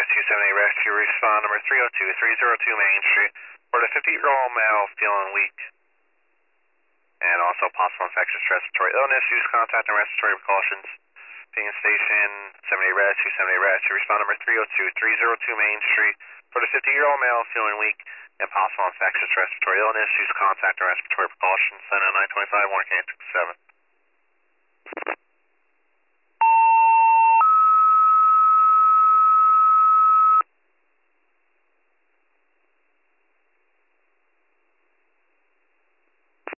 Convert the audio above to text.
278 Rescue, respond number 302 Main Street for the 50-year-old male feeling weak and also possible infectious respiratory illness. Use contact and respiratory precautions. Ping station 78 Rescue, respond number 302 Main Street for the 50-year-old male feeling weak and possible infectious respiratory illness. Use contact and respiratory precautions. Send out 925 Warning 7.